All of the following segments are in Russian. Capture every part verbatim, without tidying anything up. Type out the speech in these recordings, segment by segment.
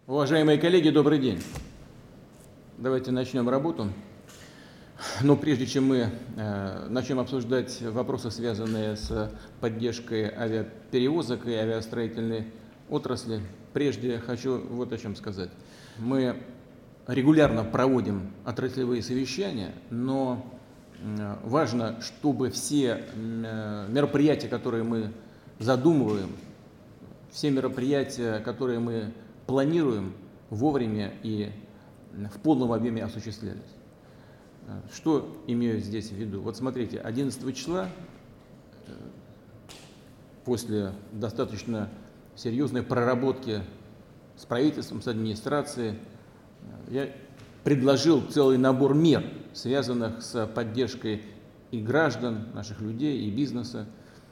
Уважаемые коллеги, добрый день. Давайте начнем работу. Но прежде чем мы э, начнем обсуждать вопросы, связанные с поддержкой авиаперевозок и авиастроительной отрасли, прежде хочу вот о чем сказать. Мы регулярно проводим отраслевые совещания, но э, важно, чтобы все э, мероприятия, которые мы задумываем, все мероприятия, которые мы планируем, вовремя и в полном объеме осуществлялись. Что имею здесь в виду? Вот смотрите, одиннадцатого числа, после достаточно серьезной проработки с правительством, с администрацией, я предложил целый набор мер, связанных с поддержкой и граждан, наших людей, и бизнеса.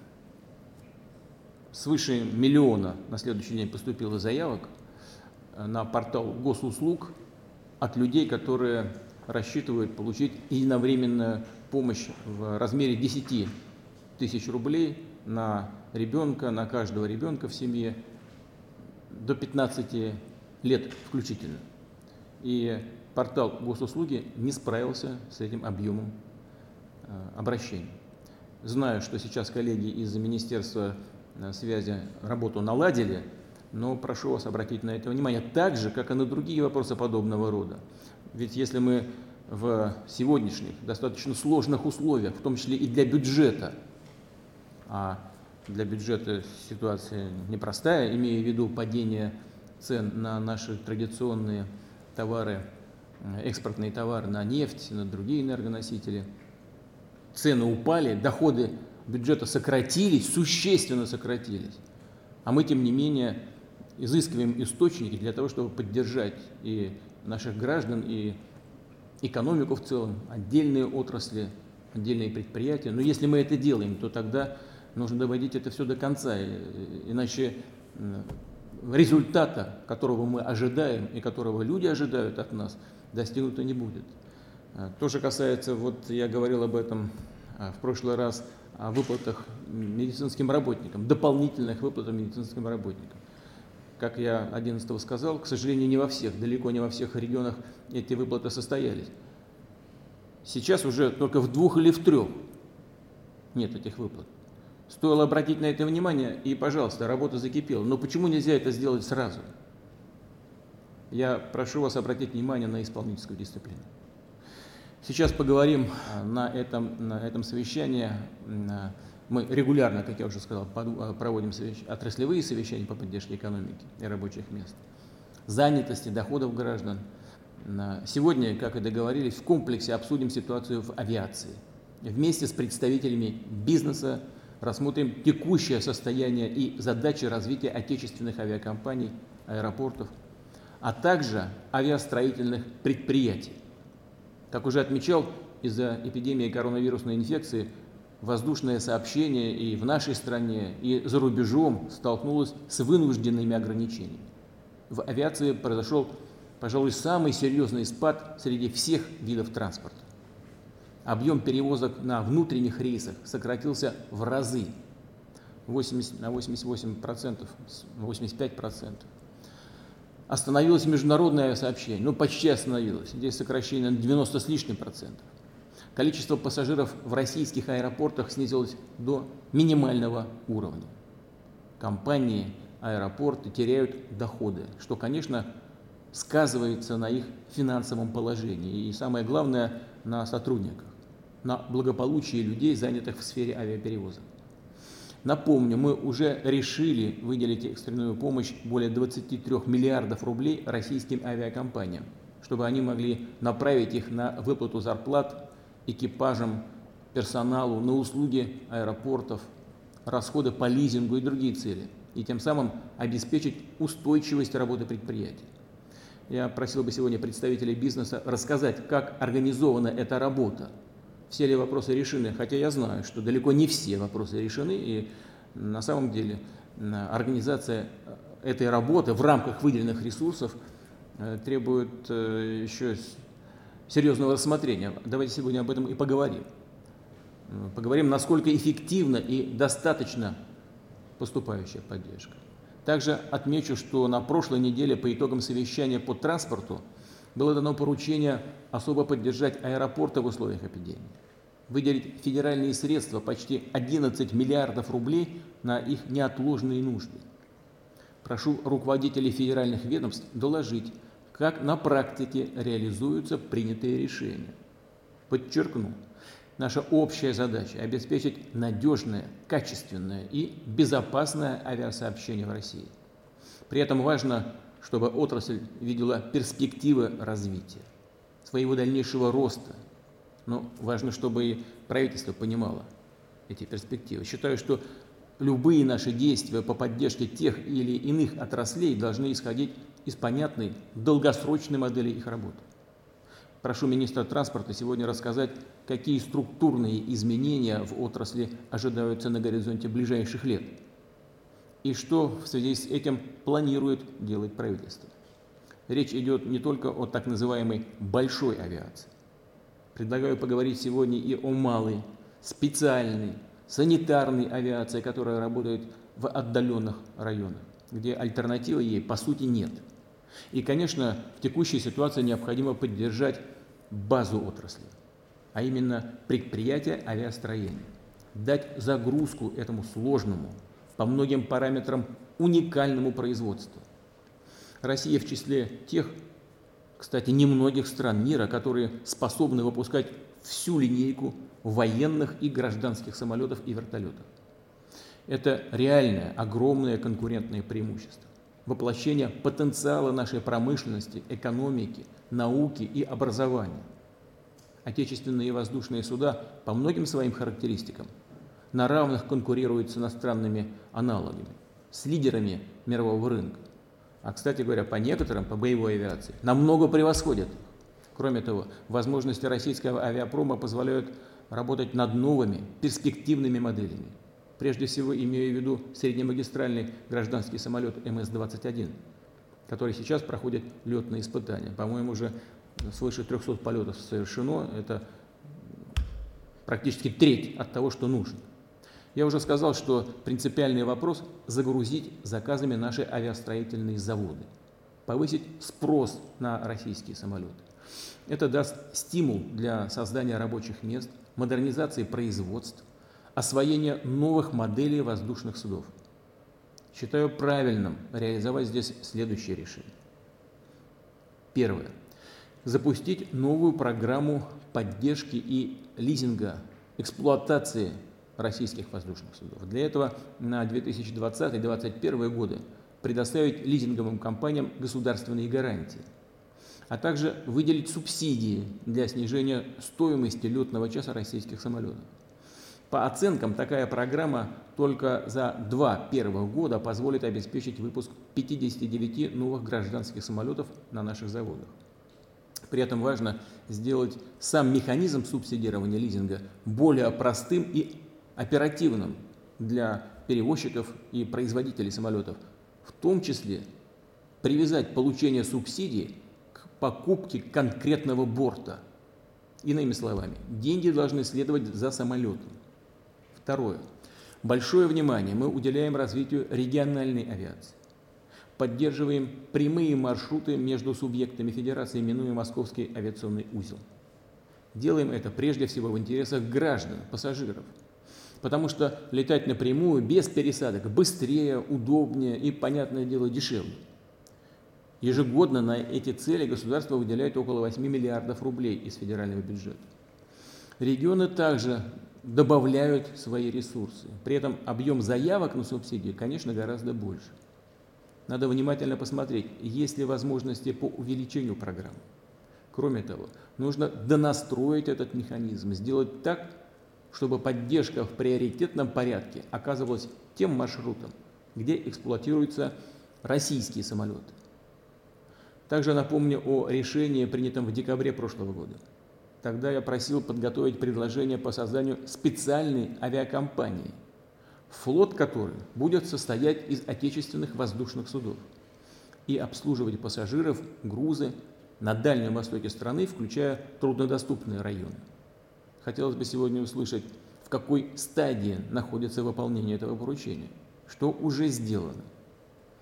Свыше миллиона на следующий день поступило заявок на портал госуслуг от людей, которые рассчитывают получить единовременную помощь в размере десяти тысяч рублей на ребенка, на каждого ребенка в семье до пятнадцати лет включительно. И портал госуслуги не справился с этим объемом обращений. Знаю, что сейчас коллеги из Министерства связи работу наладили, но прошу вас обратить на это внимание, так же, как и на другие вопросы подобного рода. Ведь если мы в сегодняшних достаточно сложных условиях, в том числе и для бюджета, а для бюджета ситуация непростая, имея в виду падение цен на наши традиционные товары, экспортные товары, на нефть, на другие энергоносители, цены упали, доходы бюджета сократились, существенно сократились, а мы, тем не менее, изыскиваем источники для того, чтобы поддержать и наших граждан, и экономику в целом, отдельные отрасли, отдельные предприятия. Но если мы это делаем, то тогда нужно доводить это все до конца, иначе результата, которого мы ожидаем и которого люди ожидают от нас, достигнуто не будет. То же касается, вот я говорил об этом в прошлый раз, о выплатах медицинским работникам, дополнительных выплатах медицинским работникам. Как я одиннадцатого сказал, к сожалению, не во всех, далеко не во всех регионах эти выплаты состоялись. Сейчас уже только в двух или в трех нет этих выплат. Стоило обратить на это внимание, и, пожалуйста, работа закипела. Но почему нельзя это сделать сразу? Я прошу вас обратить внимание на исполнительскую дисциплину. Сейчас поговорим на этом, на этом совещании. Мы регулярно, как я уже сказал, проводим совещ... отраслевые совещания по поддержке экономики и рабочих мест, занятости, доходов граждан. Сегодня, как и договорились, в комплексе обсудим ситуацию в авиации. Вместе с представителями бизнеса рассмотрим текущее состояние и задачи развития отечественных авиакомпаний, аэропортов, а также авиастроительных предприятий. Как уже отмечал, из-за эпидемии коронавирусной инфекции воздушное сообщение и в нашей стране, и за рубежом столкнулось с вынужденными ограничениями. В авиации произошел, пожалуй, самый серьезный спад среди всех видов транспорта. Объем перевозок на внутренних рейсах сократился в разы, восемьдесят, на восемьдесят восемь процентов, восемьдесят пять процентов. Остановилось международное авиасообщение, ну почти остановилось, здесь сокращение на девяносто с лишним процентов. Количество пассажиров в российских аэропортах снизилось до минимального уровня. Компании, аэропорты теряют доходы, что, конечно, сказывается на их финансовом положении и, самое главное, на сотрудниках, на благополучии людей, занятых в сфере авиаперевозок. Напомню, мы уже решили выделить экстренную помощь более двадцати трёх миллиардов рублей российским авиакомпаниям, чтобы они могли направить их на выплату зарплат экипажам, персоналу, на услуги аэропортов, расходы по лизингу и другие цели, и тем самым обеспечить устойчивость работы предприятий. Я просил бы сегодня представителей бизнеса рассказать, как организована эта работа, все ли вопросы решены, хотя я знаю, что далеко не все вопросы решены, и на самом деле организация этой работы в рамках выделенных ресурсов требует еще серьезного рассмотрения. Давайте сегодня об этом и поговорим. Поговорим, насколько эффективна и достаточно поступающая поддержка. Также отмечу, что на прошлой неделе по итогам совещания по транспорту было дано поручение особо поддержать аэропорты в условиях эпидемии, выделить федеральные средства почти одиннадцать миллиардов рублей на их неотложные нужды. Прошу руководителей федеральных ведомств доложить, как на практике реализуются принятые решения. Подчеркну, наша общая задача – обеспечить надежное, качественное и безопасное авиасообщение в России. При этом важно, чтобы отрасль видела перспективы развития, своего дальнейшего роста. Но важно, чтобы и правительство понимало эти перспективы. Считаю, что любые наши действия по поддержке тех или иных отраслей должны исходить из понятной долгосрочной модели их работы. Прошу министра транспорта сегодня рассказать, какие структурные изменения в отрасли ожидаются на горизонте ближайших лет и что в связи с этим планирует делать правительство. Речь идет не только о так называемой большой авиации. Предлагаю поговорить сегодня и о малой, специальной, санитарной авиации, которая работает в отдаленных районах, где альтернативы ей по сути нет. И, конечно, в текущей ситуации необходимо поддержать базу отрасли, а именно предприятия авиастроения, дать загрузку этому сложному, по многим параметрам уникальному производству. Россия в числе тех, кстати, немногих стран мира, которые способны выпускать всю линейку военных и гражданских самолетов и вертолетов. Это реальное, огромное конкурентное преимущество, воплощение потенциала нашей промышленности, экономики, науки и образования. Отечественные воздушные суда по многим своим характеристикам на равных конкурируют с иностранными аналогами, с лидерами мирового рынка. А, кстати говоря, по некоторым, по боевой авиации, намного превосходят их. Кроме того, возможности российского авиапрома позволяют работать над новыми, перспективными моделями. Прежде всего, имею в виду среднемагистральный гражданский самолет эм эс двадцать один, который сейчас проходит летные испытания. По-моему, уже свыше трехсот полетов совершено. Это практически треть от того, что нужно. Я уже сказал, что принципиальный вопрос – загрузить заказами наши авиастроительные заводы, повысить спрос на российские самолеты. Это даст стимул для создания рабочих мест, модернизации производств, освоения новых моделей воздушных судов. Считаю правильным реализовать здесь следующее решение. Первое. Запустить новую программу поддержки и лизинга, эксплуатации российских воздушных судов. Для этого на две тысячи двадцатый — две тысячи двадцать первый годы предоставить лизинговым компаниям государственные гарантии, а также выделить субсидии для снижения стоимости летного часа российских самолетов. По оценкам, такая программа только за два первых года позволит обеспечить выпуск пятидесяти девяти новых гражданских самолетов на наших заводах. При этом важно сделать сам механизм субсидирования лизинга более простым и оперативным для перевозчиков и производителей самолетов, в том числе привязать получение субсидий к покупке конкретного борта. Иными словами, деньги должны следовать за самолетом. Второе. Большое внимание мы уделяем развитию региональной авиации. Поддерживаем прямые маршруты между субъектами Федерации, минуя Московский авиационный узел. Делаем это прежде всего в интересах граждан, пассажиров, потому что летать напрямую, без пересадок, быстрее, удобнее и, понятное дело, дешевле. Ежегодно на эти цели государство выделяет около восьми миллиардов рублей из федерального бюджета. Регионы также добавляют свои ресурсы. При этом объем заявок на субсидии, конечно, гораздо больше. Надо внимательно посмотреть, есть ли возможности по увеличению программы. Кроме того, нужно донастроить этот механизм, сделать так, чтобы поддержка в приоритетном порядке оказывалась тем маршрутом, где эксплуатируются российские самолеты. Также напомню о решении, принятом в декабре прошлого года. Тогда я просил подготовить предложение по созданию специальной авиакомпании, флот которой будет состоять из отечественных воздушных судов и обслуживать пассажиров, грузы на Дальнем Востоке страны, включая труднодоступные районы. Хотелось бы сегодня услышать, в какой стадии находится выполнение этого поручения, что уже сделано.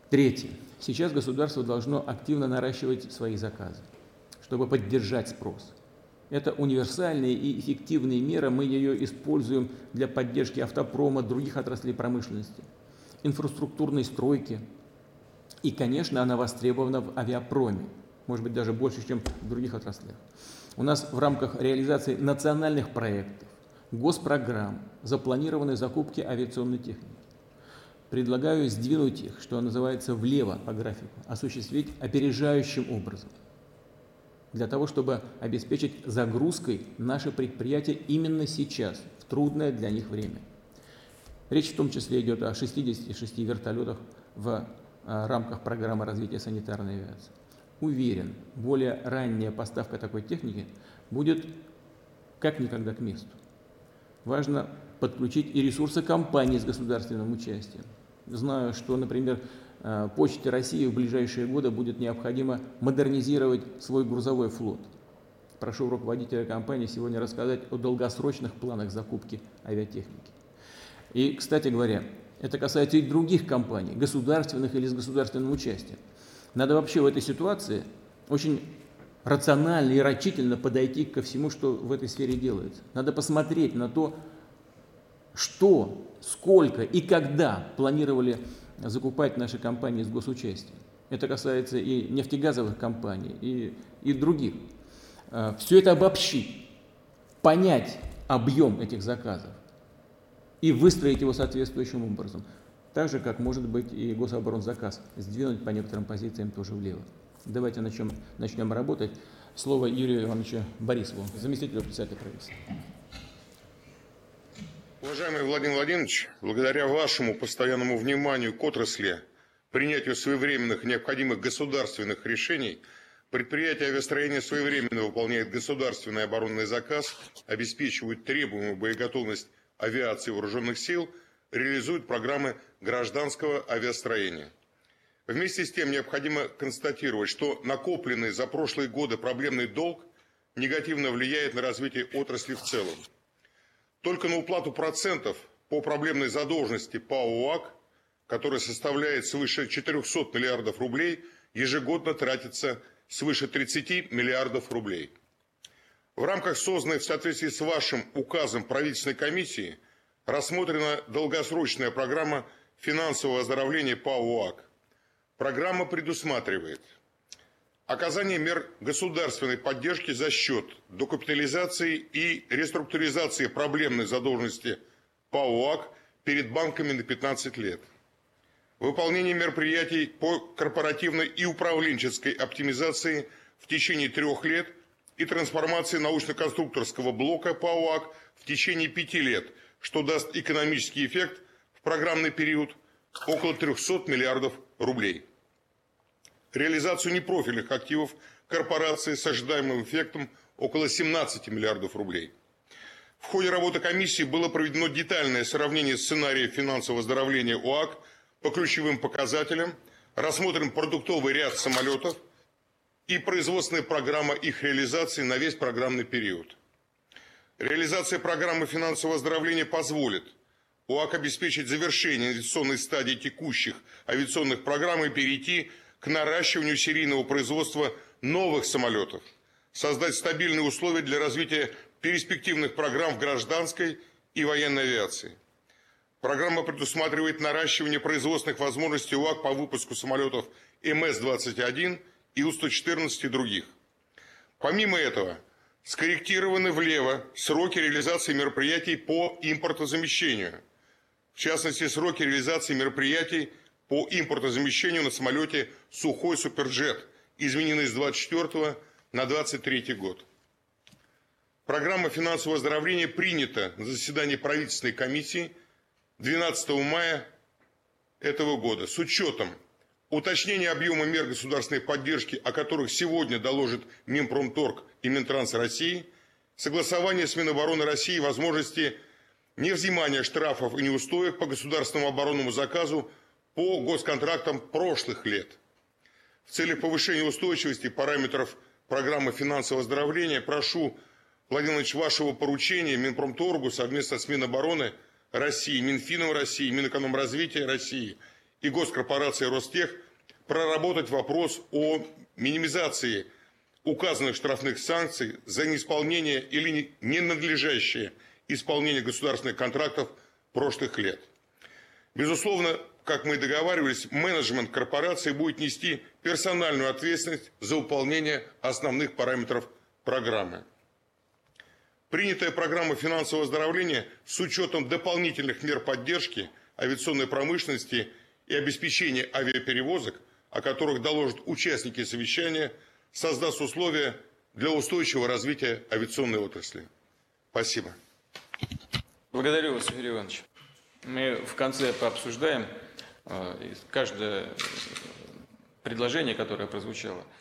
Третье. Сейчас государство должно активно наращивать свои заказы, чтобы поддержать спрос. Это универсальные и эффективные меры, мы ее используем для поддержки автопрома, других отраслей промышленности, инфраструктурной стройки. И, конечно, она востребована в авиапроме, может быть, даже больше, чем в других отраслях. У нас в рамках реализации национальных проектов, госпрограмм запланированы закупки авиационной техники. Предлагаю сдвинуть их, что называется, влево по графику, осуществить опережающим образом, для того, чтобы обеспечить загрузкой наши предприятия именно сейчас, в трудное для них время. Речь в том числе идет о шестидесяти шести вертолетах в рамках программы развития санитарной авиации. Уверен, более ранняя поставка такой техники будет как никогда к месту. Важно подключить и ресурсы компаний с государственным участием. Знаю, что, например, Почте России в ближайшие годы будет необходимо модернизировать свой грузовой флот. Прошу руководителя компании сегодня рассказать о долгосрочных планах закупки авиатехники. И, кстати говоря, это касается и других компаний, государственных или с государственным участием. Надо вообще в этой ситуации очень рационально и рачительно подойти ко всему, что в этой сфере делается. Надо посмотреть на то, что, сколько и когда планировали закупать наши компании с госучастием. Это касается и нефтегазовых компаний, и, и других. Все это обобщить, понять объем этих заказов и выстроить его соответствующим образом. Так же, как может быть и гособоронзаказ, сдвинуть по некоторым позициям тоже влево. Давайте начнем, начнем работать. Слово Юрию Ивановичу Борисову, заместителю председателя правительства. Уважаемый Владимир Владимирович, благодаря вашему постоянному вниманию к отрасли, принятию своевременных необходимых государственных решений, предприятие авиастроения своевременно выполняет государственный оборонный заказ, обеспечивает требуемую боеготовность авиации вооруженных сил, реализует программы гражданского авиастроения. Вместе с тем необходимо констатировать, что накопленный за прошлые годы проблемный долг негативно влияет на развитие отрасли в целом. Только на уплату процентов по проблемной задолженности ПАО УАК, которая составляет свыше четырёхсот миллиардов рублей, ежегодно тратится свыше тридцати миллиардов рублей. В рамках созданной в соответствии с вашим указом правительственной комиссии рассмотрена долгосрочная программа финансового оздоровления ПАО УАК. Программа предусматривает оказание мер государственной поддержки за счет докапитализации и реструктуризации проблемной задолженности ПАО УАК перед банками на пятнадцать лет. Выполнение мероприятий по корпоративной и управленческой оптимизации в течение трех лет и трансформации научно-конструкторского блока ПАО УАК в течение пяти лет, что даст экономический эффект в программный период около трёхсот миллиардов рублей. Реализацию непрофильных активов корпорации с ожидаемым эффектом около семнадцати миллиардов рублей. В ходе работы комиссии было проведено детальное сравнение сценариев финансового оздоровления УАК по ключевым показателям, рассмотрен продуктовый ряд самолетов и производственная программа их реализации на весь программный период. Реализация программы финансового оздоровления позволит УАК обеспечить завершение инвестиционной стадии текущих авиационных программ и перейти к наращиванию серийного производства новых самолетов, создать стабильные условия для развития перспективных программ в гражданской и военной авиации. Программа предусматривает наращивание производственных возможностей УАК по выпуску самолетов эм эс двадцать один, Ил сто четырнадцать и других. Помимо этого, скорректированы влево сроки реализации мероприятий по импортозамещению. В частности, сроки реализации мероприятий по импортозамещению на самолете «Сухой Суперджет» изменены с двадцать четвёртого на двадцать третий год. Программа финансового оздоровления принята на заседании правительственной комиссии двенадцатого мая этого года с учетом уточнения объема мер государственной поддержки, о которых сегодня доложит Минпромторг и Минтранс России, согласование с Минобороны России возможности невзимания штрафов и неустоек по государственному оборонному заказу по госконтрактам прошлых лет. В целях повышения устойчивости параметров программы финансового оздоровления прошу, Владимир Владимирович, вашего поручения Минпромторгу совместно с Минобороны России, Минфином России, Минэкономразвития России и госкорпорации Ростех проработать вопрос о минимизации указанных штрафных санкций за неисполнение или ненадлежащее исполнение государственных контрактов прошлых лет. Безусловно, как мы и договаривались, менеджмент корпорации будет нести персональную ответственность за выполнение основных параметров программы. Принятая программа финансового оздоровления с учетом дополнительных мер поддержки авиационной промышленности и обеспечения авиаперевозок, о которых доложат участники совещания, создаст условия для устойчивого развития авиационной отрасли. Спасибо. Благодарю вас, Юрий Иванович. Мы в конце пообсуждаем каждое предложение, которое прозвучало.